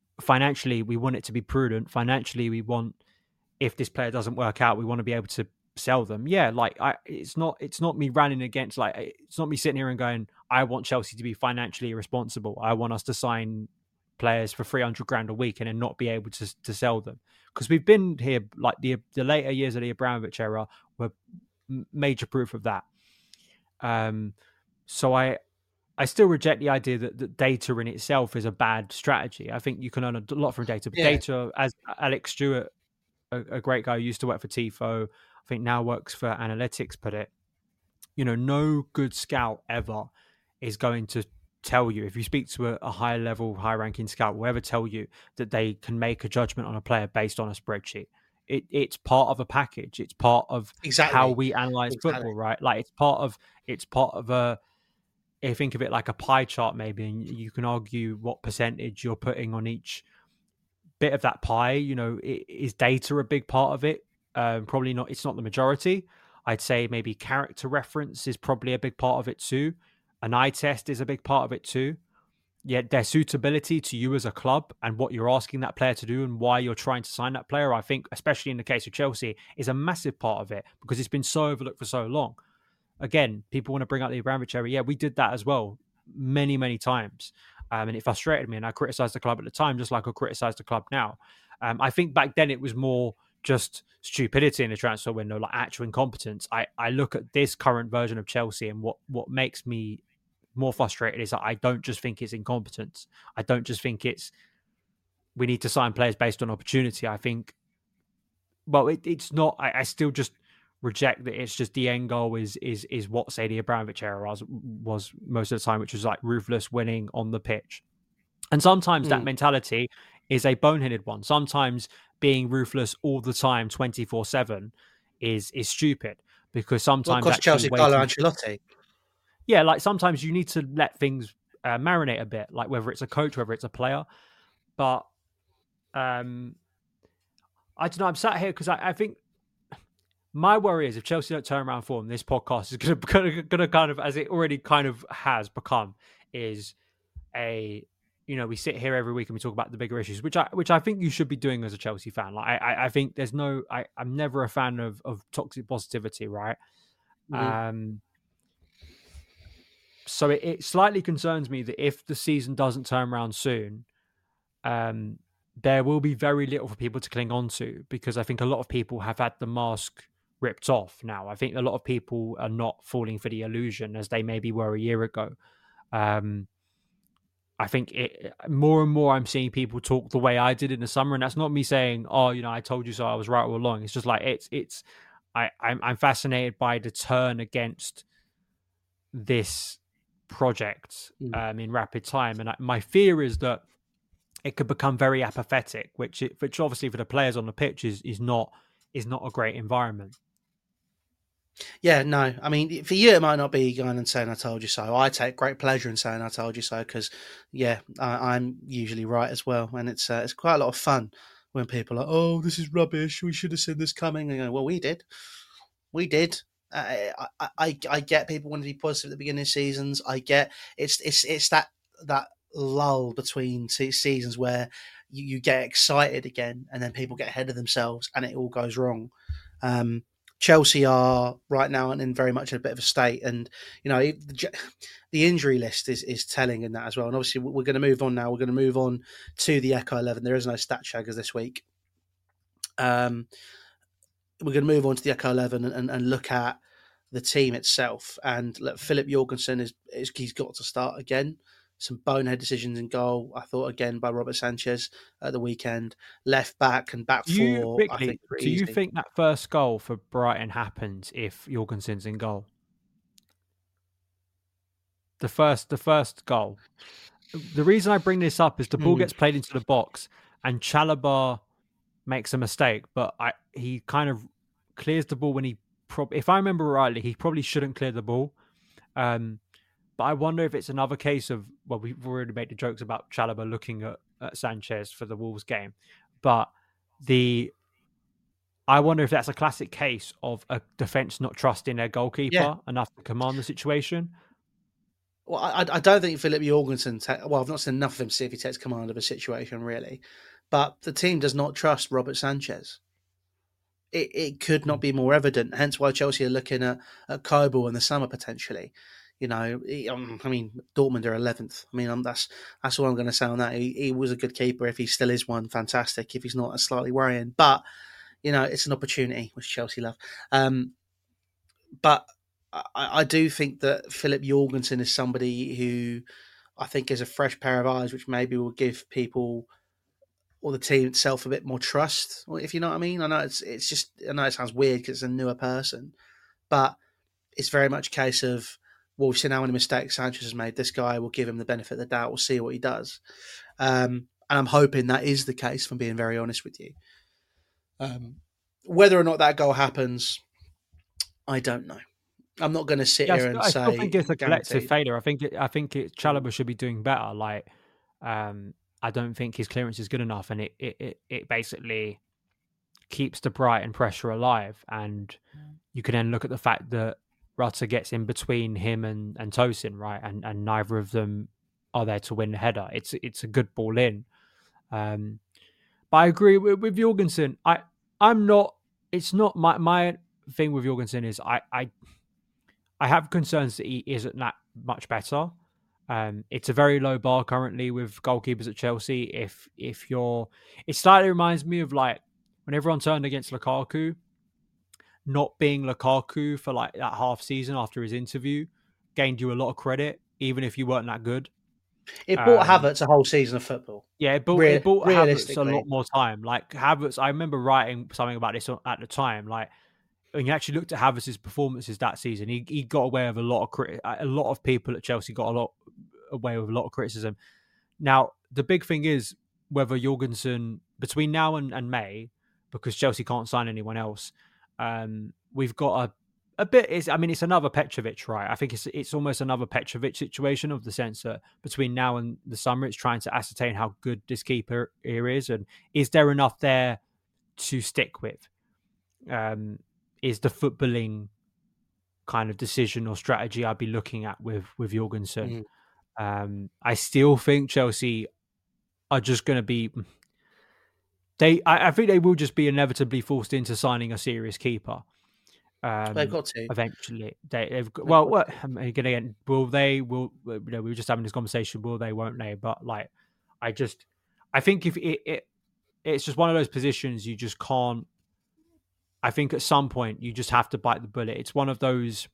Financially, we want it to be prudent. Financially, we want, if this player doesn't work out, we want to be able to sell them. Yeah, like I, it's not it's not me running against like it's not me sitting here and going, I want Chelsea to be financially irresponsible. I want us to sign players for three hundred grand a week and then not be able to to sell them, because we've been here like the the later years of the Abramovich era were major proof of that. Um, so I I still reject the idea that, that data in itself is a bad strategy. I think you can earn a lot from data, but yeah. data, as Alex Stewart, a, a great guy who used to work for Tifo, I think now works for Analytics, put it, you know, no good scout ever is going to tell you, if you speak to a, a high level, high ranking scout, will ever tell you that they can make a judgment on a player based on a spreadsheet. It, it's part of a package. It's part of exactly. how we analyze exactly. football, right? Like it's part of, it's part of a, if you think of it like a pie chart maybe, and you can argue what percentage you're putting on each bit of that pie. You know, is data a big part of it? Um, probably not. It's not the majority. I'd say maybe character reference is probably a big part of it too. An eye test is a big part of it too. Yet their suitability to you as a club and what you're asking that player to do and why you're trying to sign that player, I think, especially in the case of Chelsea, is a massive part of it because it's been so overlooked for so long. Again, people want to bring up the Abramovich era. Yeah, we did that as well many, many times. Um, and it frustrated me. And I criticised the club at the time, just like I criticise the club now. Um, I think back then it was more just stupidity in the transfer window, like actual incompetence. I, I look at this current version of Chelsea and what, what makes me more frustrated is that I don't just think it's incompetence. I don't just think it's we need to sign players based on opportunity. I think, well, it, it's not. I, I still just reject that it's just the end goal is is is what, say, the Abramovich era was, was most of the time, which was like ruthless winning on the pitch. And sometimes mm. that mentality is a boneheaded one. Sometimes being ruthless all the time, twenty-four seven, is is stupid because sometimes well, Chelsea Carlo Ancelotti. Yeah, like sometimes you need to let things uh, marinate a bit, like whether it's a coach, whether it's a player. But um, I don't know. I'm sat here because I, I think my worry is if Chelsea don't turn around form, this podcast is going to going to kind of, as it already kind of has become, is a, you know, we sit here every week and we talk about the bigger issues, which I which I think you should be doing as a Chelsea fan. Like I I think there's no, I I'm never a fan of of toxic positivity, right? Mm-hmm. Um. So it, it slightly concerns me that if the season doesn't turn around soon, um, there will be very little for people to cling on to, because I think a lot of people have had the mask ripped off now. I think a lot of people are not falling for the illusion as they maybe were a year ago. Um, I think it, more and more I'm seeing people talk the way I did in the summer, and that's not me saying, oh, you know, I told you so, I was right all along. It's just like, it's, it's, I, I'm, I'm fascinated by the turn against this project um, in rapid time, and I, my fear is that it could become very apathetic, which it, which obviously for the players on the pitch is is not is not a great environment. Yeah, no, I mean, for you it might not be going and saying I told you so. I take great pleasure in saying I told you so because, yeah, I, I'm usually right as well, and it's uh, it's quite a lot of fun when people are, oh, this is rubbish, we should have seen this coming, and you go, well, we did, we did. I, I I get people want to be positive at the beginning of seasons. I get it's it's it's that that lull between seasons where you, you get excited again, and then people get ahead of themselves, and it all goes wrong. Um, Chelsea are right now in very much in a bit of a state, and you know the, the injury list is is telling in that as well. And obviously, we're going to move on now. We're going to move on to the Echo eleven. There is no stat shaggers this week. Um. We're going to move on to the Echo eleven and, and, and look at the team itself. And look, Philip Jorgensen is, is he's got to start again. Some bonehead decisions in goal, I thought, again by Robert Sanchez at the weekend. Left back and back you, four. Quickly, I think do you easy. think that first goal for Brighton happens if Jorgensen's in goal? The first, the first goal. The reason I bring this up is the ball mm. gets played into the box and Chalobah makes a mistake, but I he kind of clears the ball when he prob- if I remember rightly, he probably shouldn't clear the ball. Um, but I wonder if it's another case of, well, we've already made the jokes about Chalobah looking at, at Sanchez for the Wolves game, but the I wonder if that's a classic case of a defence not trusting their goalkeeper yeah. enough to command the situation. Well, I, I don't think Philip Jorgensen. Ta- well, I've not seen enough of him to see if he takes command of a situation really. But the team does not trust Robert Sanchez. it, it could not be more evident. Hence why Chelsea are looking at, at Kobel in the summer potentially. You know, he, um, I mean, Dortmund are eleventh. I mean, um, that's that's all I'm going to say on that. He, he was a good keeper. If he still is one, fantastic. If he's not, it's slightly worrying. But, you know, it's an opportunity, which Chelsea love. Um, but I, I do think that Philip Jorgensen is somebody who I think is a fresh pair of eyes, which maybe will give people or the team itself a bit more trust, if you know what I mean. I know it's it's just I know it sounds weird because it's a newer person, but it's very much a case of, well, we've seen how many mistakes Sanchez has made. This guy will give him the benefit of the doubt. We'll see what he does. Um, and I'm hoping that is the case, if I'm being very honest with you. Um, whether or not that goal happens, I don't know. I'm not going to sit Yeah, here I, and I say still think it's a collective guaranteed. failure. I think it, I think it, Chalobah should be doing better. Like, um, I don't think his clearance is good enough, and it it, it, it basically keeps the Brighton pressure alive. And you can then look at the fact that Rutter gets in between him and, and Tosin, right? And and neither of them are there to win the header. It's it's a good ball in. Um, but I agree with, with Jorgensen. I I'm not. It's not my my thing with Jorgensen is I I I have concerns that he isn't that much better. Um, it's a very low bar currently with goalkeepers at Chelsea. If if you're, it slightly reminds me of like when everyone turned against Lukaku, not being Lukaku for like that half season after his interview gained you a lot of credit, even if you weren't that good. It bought Um, Havertz a whole season of football. yeah, it bought, Real, it bought Havertz a realistically. lot more time. Like Havertz, I remember writing something about this at the time. Like when you actually looked at Havertz's performances that season, he he got away with a lot of criti- a lot of people at Chelsea got a lot away with a lot of criticism. Now the big thing is whether Jorgensen between now and, and May, because Chelsea can't sign anyone else, um, we've got a a bit. Is I mean, it's another Petrovic, right? I think it's it's almost another Petrovic situation of the sense that between now and the summer, it's trying to ascertain how good this keeper here is, and is there enough there to stick with. Um, is the footballing kind of decision or strategy I'd be looking at with with Jorgensen. Mm. Um, I still think Chelsea are just going to be. They, I, I think they will just be inevitably forced into signing a serious keeper. Um, They've got to eventually. They, they've got, They've well, got what to. again, again? Will they? Will you know? We were just having this conversation. Will they? Won't they? But like, I just, I think if it, it it's just one of those positions you just can't. I think at some point you just have to bite the bullet. It's one of those.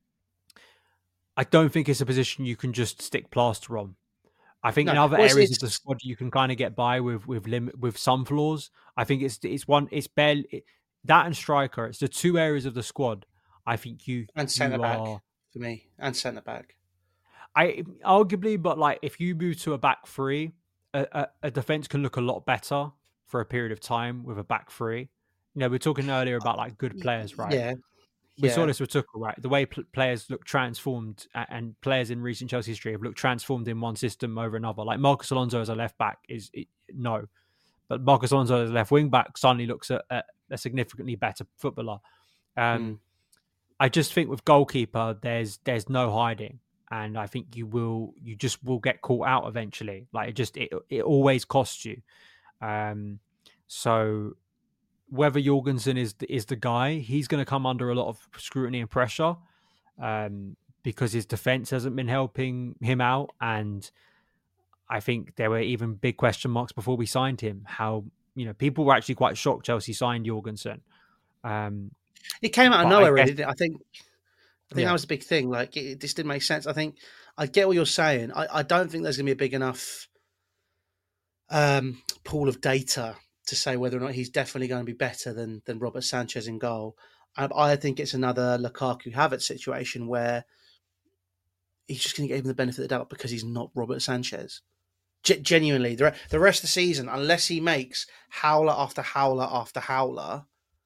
I don't think it's a position you can just stick plaster on. I think No, in other well, it's- areas it's- of the squad you can kind of get by with with lim- with some flaws. I think it's it's one it's barely it, that and striker. It's the two areas of the squad. I think you and centre you back are, for me, and centre back. I arguably, but like if you move to a back three, a, a, a defense can look a lot better for a period of time with a back three. You know, we were talking earlier about like good players, right? Yeah, We yeah. saw this with Tuchel, right? The way pl- players look transformed, and players in recent Chelsea history have looked transformed in one system over another. Like Marcus Alonso as a left back is it, no, but Marcus Alonso as a left wing back suddenly looks at, at a significantly better footballer. Um, Mm. I just think with goalkeeper, there's there's no hiding, and I think you will you just will get caught out eventually. Like it just it it always costs you. Um, so. Whether Jorgensen is is the guy, he's going to come under a lot of scrutiny and pressure um, because his defense hasn't been helping him out, and I think there were even big question marks before we signed him. How you know people were actually quite shocked Chelsea signed Jorgensen. Um, It came out of but nowhere, I really. guess- Didn't it? I think. I think Yeah. that was the big thing. Like it, it just didn't make sense. I think I get what you're saying. I, I don't think there's going to be a big enough um, pool of data to say whether or not he's definitely going to be better than than Robert Sanchez in goal. I, I think it's another Lukaku Havertz situation where he's just going to give him the benefit of the doubt because he's not Robert Sanchez. G- genuinely, the, re- the rest of the season, unless he makes howler after howler after howler,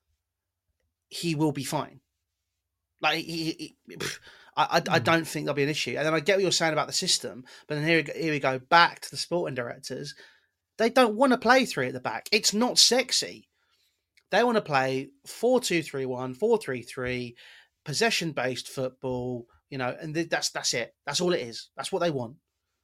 he will be fine. Like he, he pff, I, I, I don't think there'll be an issue. And then I get what you're saying about the system, but then here we go, here we go back to the sporting directors. They don't want to play three at the back. It's not sexy. They want to play four two three one, four three three, possession-based football, you know, and th- that's that's it. That's all it is. That's what they want.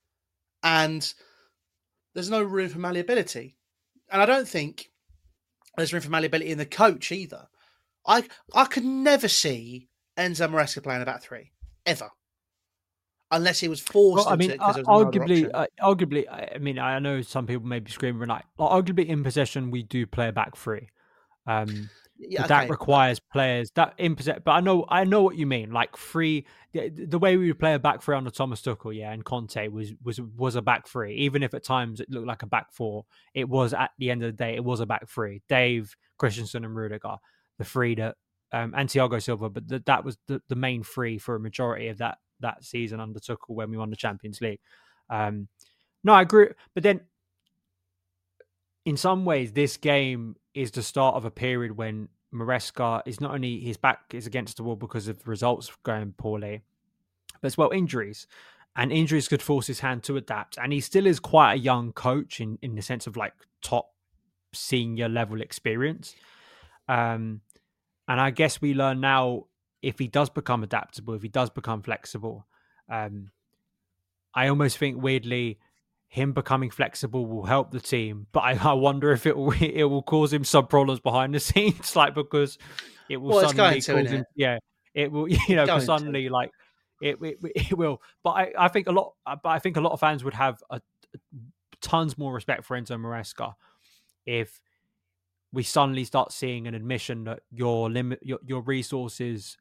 And there's no room for malleability. And I don't think there's room for malleability in the coach either. I I could never see Enzo Maresca playing a back three ever, unless he was forced Well, I into mean, it because uh, there was no other arguably, option. uh, arguably, I I mean, I know some people may be screaming like, well, arguably in possession we do play a back three, um, Yeah, but that okay, but requires players that in possession. But I know, I know what you mean. Like free, the, the way we would play a back three under Thomas Tuchel, yeah, and Conte was was was a back three. Even if at times it looked like a back four, it was at the end of the day it was a back three. Dave, Christensen, and Rudiger, the three that um, and Thiago Silva, but th- that was the, the main three for a majority of that that season under Tuchel when we won the Champions League. Um, no, I agree. But then, in some ways, this game is the start of a period when Maresca is not only his back is against the wall because of the results going poorly, but as well injuries. And injuries could force his hand to adapt. And he still is quite a young coach in, in the sense of like top senior level experience. Um, and I guess we learn now if he does become adaptable, if he does become flexible, um, I almost think weirdly him becoming flexible will help the team, but I, I wonder if it will it will cause him some problems behind the scenes, like because it will well, it's going suddenly to, cause isn't him, it? yeah, it will, you It's know, because going to. suddenly like it, it it will. But I, I think a lot, but I think a lot of fans would have a, tons more respect for Enzo Maresca if we suddenly start seeing an admission that your limit your, your resources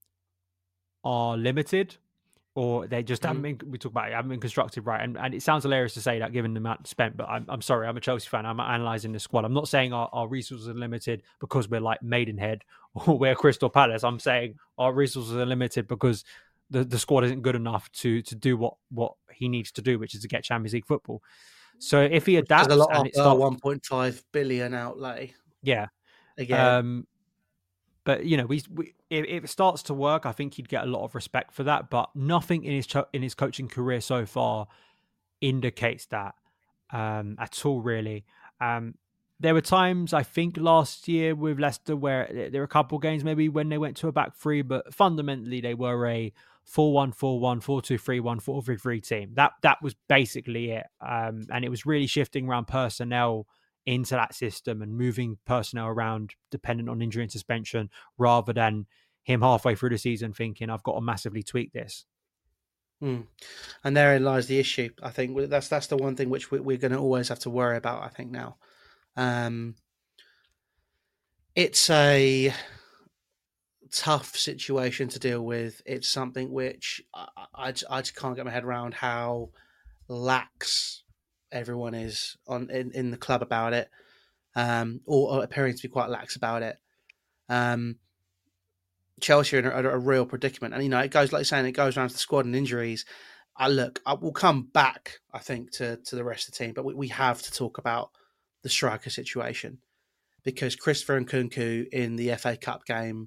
are limited, or they just haven't Mhm. been, we talk about it, haven't been constructed right. And, and it sounds hilarious to say that given the amount spent, but I'm, I'm sorry, I'm a Chelsea fan. I'm analysing the squad. I'm not saying our, our resources are limited because we're like Maidenhead or we're Crystal Palace. I'm saying our resources are limited because the, the squad isn't good enough to to do what, what he needs to do, which is to get Champions League football. So if he Which is a adapts lot and it after starts, one point five billion outlay yeah, again. um, but you know, we, we if, if it starts to work, I think he'd get a lot of respect for that. But nothing in his cho- in his coaching career so far indicates that um, at all, really. Um, there were times I think last year with Leicester where there were a couple of games maybe when they went to a back three, but fundamentally they were a four one four one, four two three one, four three three team. That that was basically it, um, and it was really shifting around personnel into that system and moving personnel around dependent on injury and suspension, rather than him halfway through the season thinking I've got to massively tweak this. Mm. And therein lies the issue. I think that's that's the one thing which we, we're going to always have to worry about. I think now, um, it's a tough situation to deal with. It's something which I, I, I just can't get my head around how lax everyone is on in, in the club about it, um, or, or appearing to be quite lax about it. Um, Chelsea are in a, a, real predicament, and you know it goes like saying it goes around to the squad and injuries. I look, I will come back, I think, to to the rest of the team, but we, we have to talk about the striker situation because Christopher Nkunku in the F A Cup game.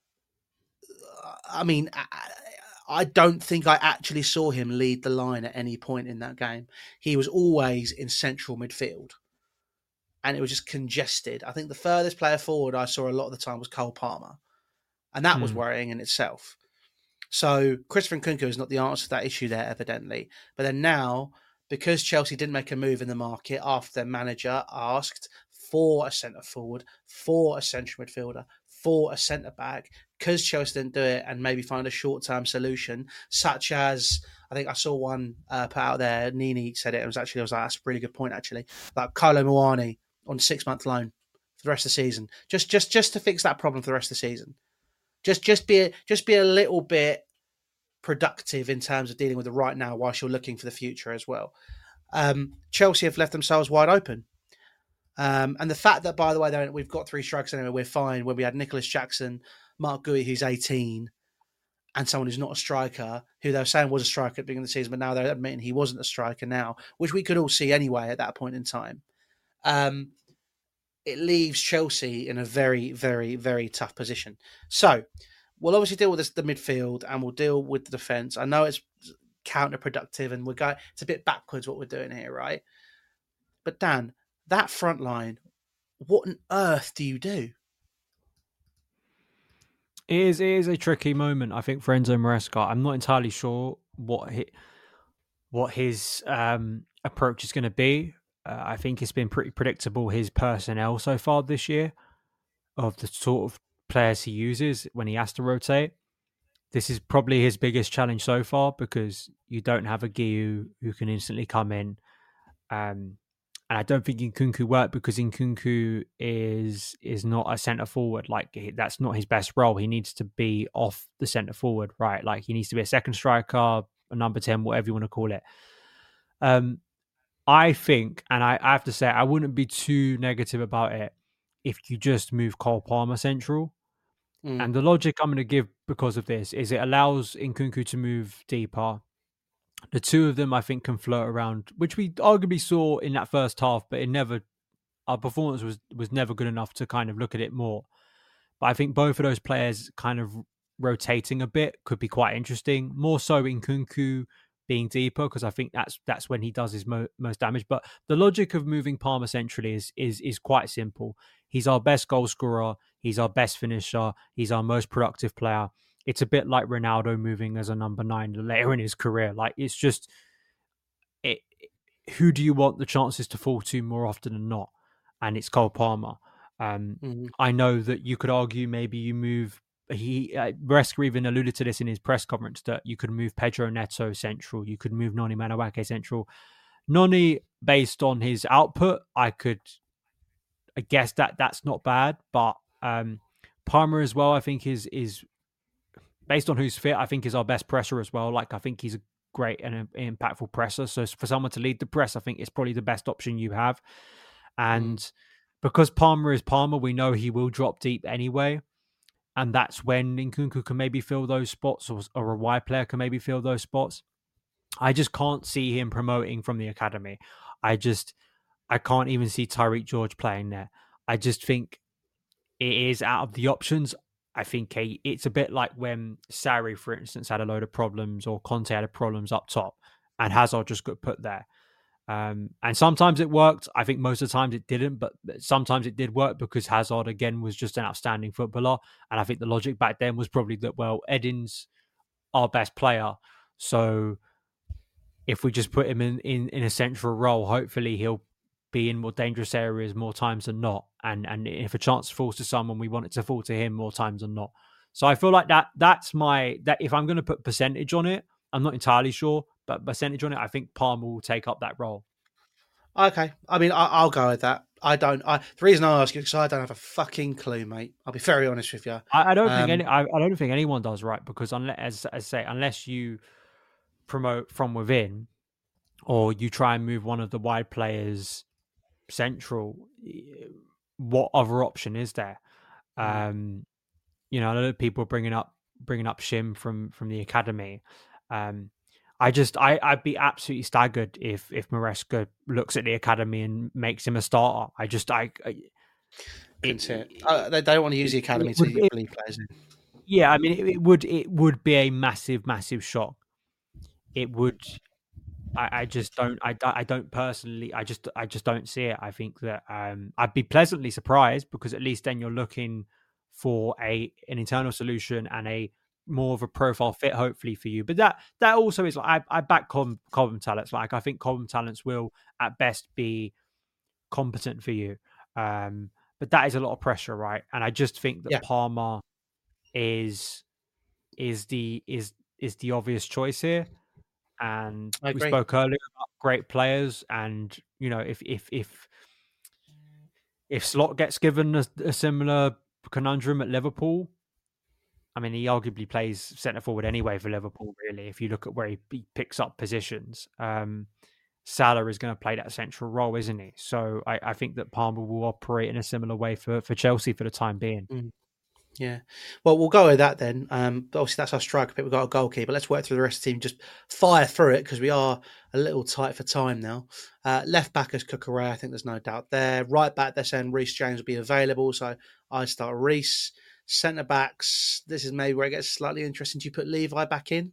I mean, I, I don't think I actually saw him lead the line at any point in that game. He was always in central midfield, and it was just congested. I think the furthest player forward I saw a lot of the time was Cole Palmer, and that was Hmm. worrying in itself. So Christopher Nkunku is not the answer to that issue there, evidently. But then now, because Chelsea didn't make a move in the market after their manager asked for a centre forward, for a central midfielder, for a centre back, because Chelsea didn't do it and maybe find a short term solution, such as I think I saw one uh, put out there. Nini said it. It was actually I was like, that's a really good point actually. Like Kolo Muani on six month loan for the rest of the season, just just just to fix that problem for the rest of the season. Just just be a, just be a little bit productive in terms of dealing with the right now whilst you're looking for the future as well. Um, Chelsea have left themselves wide open. Um, and the fact that, by the way, we've got three strikers anyway, we're fine. When we had Nicholas Jackson, Mark Gui, who's eighteen, and someone who's not a striker, who they were saying was a striker at the beginning of the season, but now they're admitting he wasn't a striker now, which we could all see anyway at that point in time. Um, it leaves Chelsea in a very, very, very tough position. So we'll obviously deal with this, the midfield, and we'll deal with the defence. I know it's counterproductive, and we're going. It's a bit backwards what we're doing here, right? But Dan, that front line, what on earth do you do? It is, it is a tricky moment, I think, for Enzo Maresca. I'm not entirely sure what he, what his um, approach is going to be. Uh, I think it's been pretty predictable, his personnel so far this year, of the sort of players he uses when he has to rotate. This is probably his biggest challenge so far because you don't have a Guiu who can instantly come in. Um, and I don't think Nkunku worked because Nkunku is is not a centre forward. Like, that's not his best role. He needs to be off the centre forward, right? Like, he needs to be a second striker, a number ten, whatever you want to call it. Um, I think, and I, I have to say, I wouldn't be too negative about it if you just move Cole Palmer central. Mm. And the logic I'm going to give because of this is it allows Nkunku to move deeper. The two of them, I think, can float around, which we arguably saw in that first half, but it never, our performance was, was never good enough to kind of look at it more. But I think both of those players kind of rotating a bit could be quite interesting. More so Nkunku being deeper, because I think that's that's when he does his mo- most damage. But the logic of moving Palmer centrally is is is quite simple. He's our best goal scorer. He's our best finisher. He's our most productive player. It's a bit like Ronaldo moving as a number nine later in his career. Like, it's just, it, who do you want the chances to fall to more often than not? And it's Cole Palmer. Um, mm-hmm. I know that you could argue maybe you move, he uh, Maresca even alluded to this in his press conference, that you could move Pedro Neto central. You could move Noni Madueke central. Noni, based on his output, I could, I guess that that's not bad. But um, Palmer as well, I think is is... based on who's fit, I think is our best presser as well. Like, I think he's a great and impactful presser. So for someone to lead the press, I think it's probably the best option you have. And mm. because Palmer is Palmer, we know he will drop deep anyway. And that's when Nkunku can maybe fill those spots, or, or a wide player can maybe fill those spots. I just can't see him promoting from the academy. I just, I can't even see Tyreek George playing there. I just think it is out of the options. I think a, it's a bit like when Sarri, for instance, had a load of problems, or Conte had problems up top, and Hazard just got put there. Um, and sometimes it worked. I think most of the times it didn't, but sometimes it did work because Hazard, again, was just an outstanding footballer. And I think the logic back then was probably that, well, Edin's our best player. So if we just put him in, in, in a central role, hopefully he'll be in more dangerous areas more times than not. And and if a chance falls to someone, we want it to fall to him more times than not. So I feel like that that's my, that if I'm going to put percentage on it, I'm not entirely sure, but percentage on it, I think Palmer will take up that role. Okay. I mean, I, I'll go with that. I don't, I, the reason I ask you is because I don't have a fucking clue, mate. I'll be very honest with you. I, I don't um, think any, I, I don't think anyone does, right? Because unless, as I say, unless you promote from within, or you try and move one of the wide players central, what other option is there? Um, you know, a lot of people are bringing up bringing up Shim from from the academy. Um, I just I I'd be absolutely staggered if if Maresca looks at the academy and makes him a starter. I just I, I it, it. Uh, they don't want to use the academy to get league players in. Yeah, I mean, it, it would it would be a massive massive shock. It would. I, I just don't. I, I don't personally. I just. I just don't see it. I think that um, I'd be pleasantly surprised, because at least then you're looking for a an internal solution and a more of a profile fit, hopefully, for you. But that that also is like I, I back Cobham, Cobham talents. Like, I think Cobham talents will at best be competent for you. Um, but that is a lot of pressure, right? And I just think that yeah. Palmer is is the is is the obvious choice here. And we spoke earlier about great players, and you know, if if if if Slot gets given a, a similar conundrum at Liverpool, I mean, he arguably plays centre forward anyway for Liverpool. Really, if you look at where he, he picks up positions, um, Salah is going to play that central role, isn't he? So I, I think that Palmer will operate in a similar way for for Chelsea for the time being. Mm. Yeah, well, we'll go with that then. Um, but obviously, that's our striker pick. We've got a goalkeeper. Let's work through the rest of the team. Just fire through it, because we are a little tight for time now. Uh, left back is Cucurella. I think there's no doubt there. Right back, they're saying Reece James will be available, so I start Reece. Centre backs, this is maybe where it gets slightly interesting. Do you put Levi back in?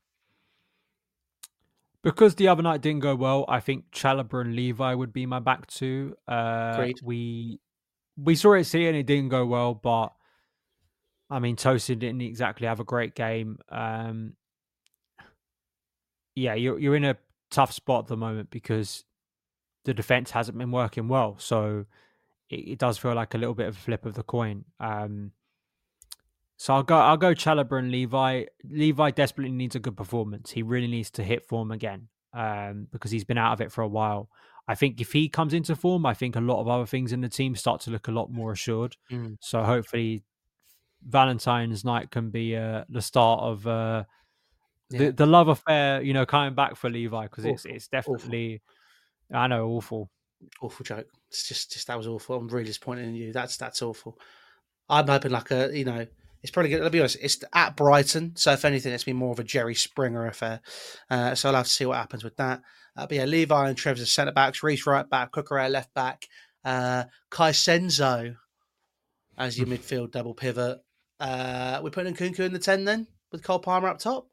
Because the other night didn't go well, I think Chalobah and Levi would be my back two. Uh, Agreed. We we saw it here and it didn't go well, but I mean, Tosin didn't exactly have a great game. Um, yeah, you're you're in a tough spot at the moment because the defense hasn't been working well. So it, it does feel like a little bit of a flip of the coin. Um, So I'll go. I'll go Chalobah and Levi. Levi desperately needs a good performance. He really needs to hit form again um, because he's been out of it for a while. I think if he comes into form, I think a lot of other things in the team start to look a lot more assured. Mm. So hopefully, Valentine's night can be uh, the start of uh, the Yeah. the love affair. You know, coming back for Levi because it's Awful, it's definitely. I know, awful. Awful joke. It's just, just that was awful. I'm really disappointed in you. That's that's awful. I'm hoping like a, you know, it's probably going to be honest. It's at Brighton, so if anything, it's been more of a Jerry Springer affair. Uh, so I'll have to see what happens with that. Uh, but yeah, Levi and Trev's centre backs, Reece right back, Cucurella left back, uh, Kai Senzo as your midfield double pivot. Uh, we're putting Nkunku in the ten then with Cole Palmer up top.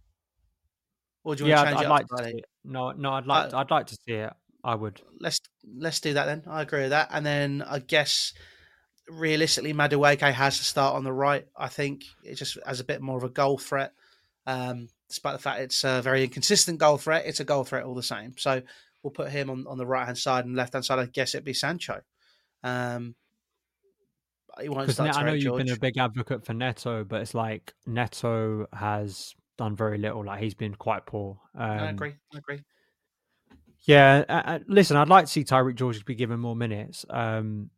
Or do you Yeah, want to I'd, change I'd it like up to slightly? see it. No, no, I'd like. Uh, To, I'd like to see it. I would. Let's let's do that then. I agree with that. And then I guess realistically, Madueke has to start on the right. I think it just as a bit more of a goal threat. Um, despite the fact it's a very inconsistent goal threat, it's a goal threat all the same. So we'll put him on, on the right hand side and left hand side. I guess it'd be Sancho. Um, he won't Because start I know Tariq you've been a George. big advocate for Neto, but it's like Neto has done very little. Like he's been quite poor. Um, I agree. I agree. Yeah, uh, uh, listen, I'd like to see Tyreek George be given more minutes. Um,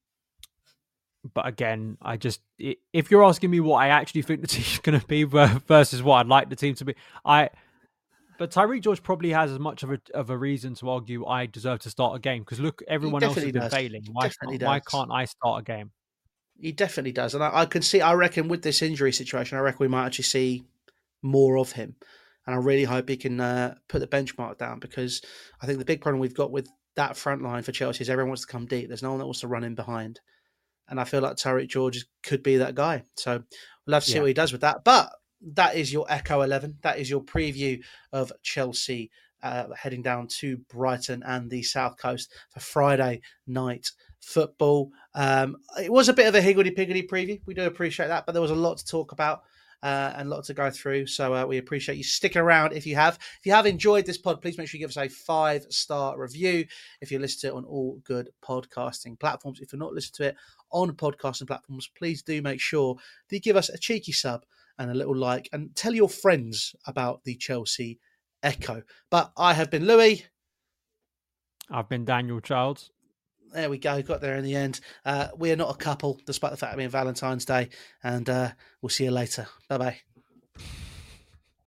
but again, I just i- if you're asking me what I actually think the team's going to be ver- versus what I'd like the team to be, I. But Tyreek George probably has as much of a of a reason to argue I deserve to start a game because look, He everyone else has definitely been does. failing. He Why definitely can't, why does. can't I start a game? He definitely does. And I, I can see, I reckon with this injury situation, I reckon we might actually see more of him. And I really hope he can uh, put the benchmark down because I think the big problem we've got with that front line for Chelsea is everyone wants to come deep. There's no one that wants to run in behind. And I feel like Tariq George could be that guy. So we'll have to see Yeah. what he does with that. But that is your Echo eleven. That is your preview of Chelsea uh, heading down to Brighton and the South Coast for Friday night football. Um, it was a bit of a higgledy-piggledy preview. We do appreciate that, but there was a lot to talk about. Uh, and a lot to go through. So uh, we appreciate you sticking around if you have. If you have enjoyed this pod, please make sure you give us a five-star review if you listen to it on all good podcasting platforms. If you're not listening to it on podcasting platforms, please do make sure that you give us a cheeky sub and a little like and tell your friends about the Chelsea Echo. But I have been Louis. I've been Daniel Childs. There we go. Got there in the end. Uh, we are not a couple, despite the fact of being Valentine's Day. And uh, we'll see you later. Bye-bye.